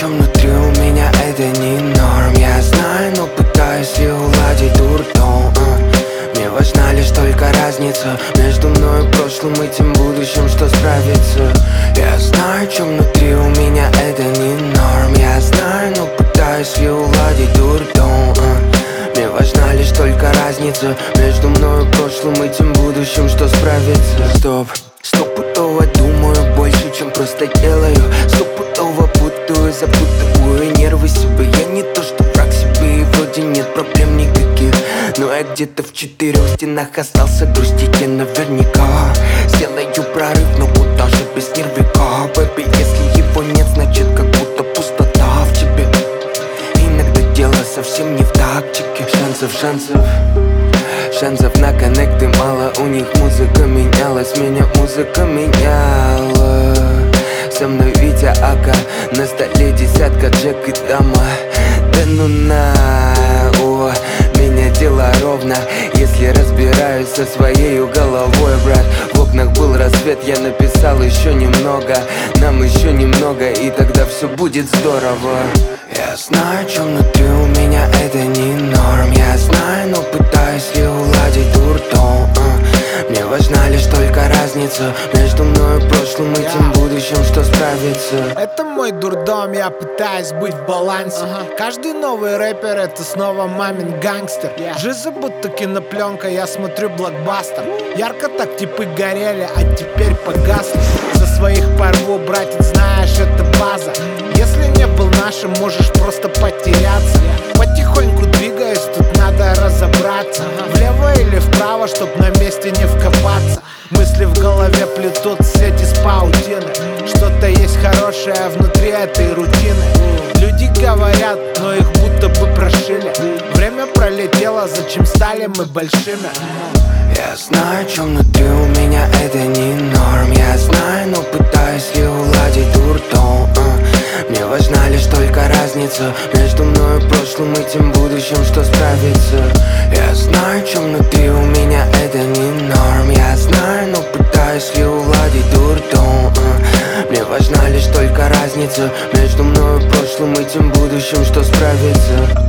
что внутри у меня это не норм. Я знаю, но пытаюсь и уладить дурдом. Мне важна лишь только разница между мной и прошлым и тем будущим, что справится. Я знаю, что внутри у меня это не норм. Я знаю, но пытаюсь и уладить дурдом. Мне важна лишь только разница между мной и прошлым и тем будущим, что справится. Стоп, стопудово думаю больше, чем просто делаю. Стопудово путаю, запутываю нервы себе. Я не то, что враг себе, и вроде нет проблем никаких, но я где-то в четырех стенах остался грустить я наверняка. Сделаю прорыв, но куда же без нервика? Бэби, если его нет, значит как будто пустота в тебе. Иногда дело совсем не в тактике. Шансов на коннекты мало. У них музыка менялась, меня музыка меняла. Со мной Витя Ака, на столе десятка, Джек и дама. Да ну на, меня дело ровно, если разбираюсь со своей головой, брат. В окнах был рассвет, я написал еще немного, нам еще немного, и тогда все будет здорово. Я знаю, что внутри у меня это не норм. Я знаю, но пытаюсь и уладить дурдом. Мне важна лишь только разница между мной и прошлым и тем будущим, что справится. Это мой дурдом, я пытаюсь быть в балансе. Каждый новый рэпер — это снова мамин гангстер. Жизнь будто кинопленка, я смотрю блокбастер. Ярко так типы горели, а теперь погасли. За своих порву, братец, знаешь, это база. Если не был нашим, можешь просто потеряться. Потихоньку двигаюсь, тут надо разобраться. Влево или вправо, чтоб на месте не вкопаться. Мысли в голове плетут сеть из паутины. Что-то есть хорошее внутри этой рутины. Люди говорят, но их будто бы прошили. Время пролетело, зачем стали мы большими? Я знаю, что внутри у меня это не норм. Я знаю, но пытаюсь и уладить дурдом. Мне важна лишь только разница между мной и прошлым и тем будущим, что справится. Я знаю, что внутри у меня это не норм. Я знаю, но пытаюсь и уладить дурдом. Мне важна лишь только разница между мной и прошлым и тем будущим, что справится.